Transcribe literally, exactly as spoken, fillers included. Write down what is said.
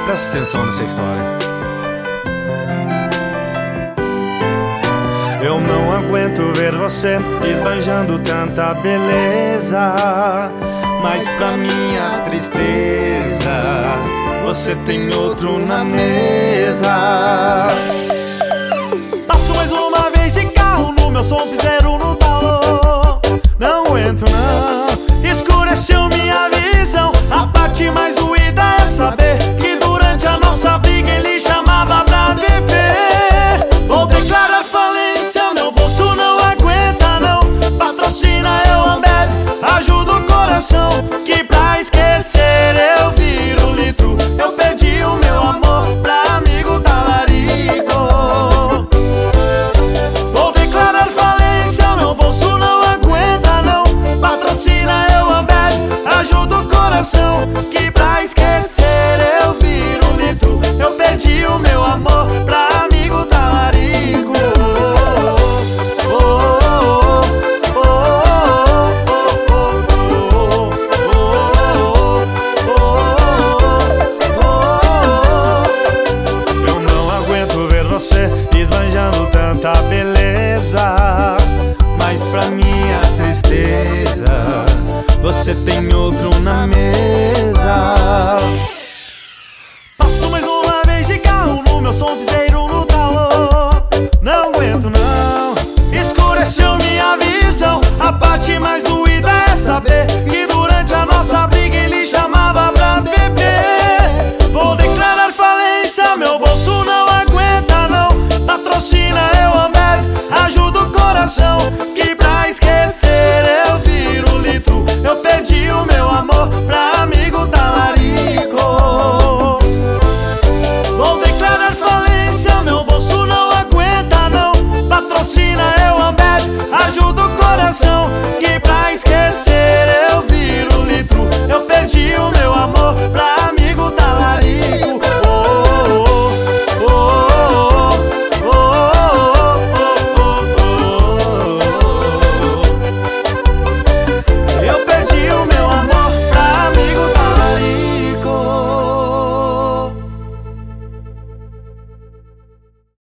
Presta atenção nessa história. Eu não aguento ver você esbanjando tanta beleza, mas pra minha tristeza você tem outro na mesa. Passo mais uma vez de carro no meu som, zero no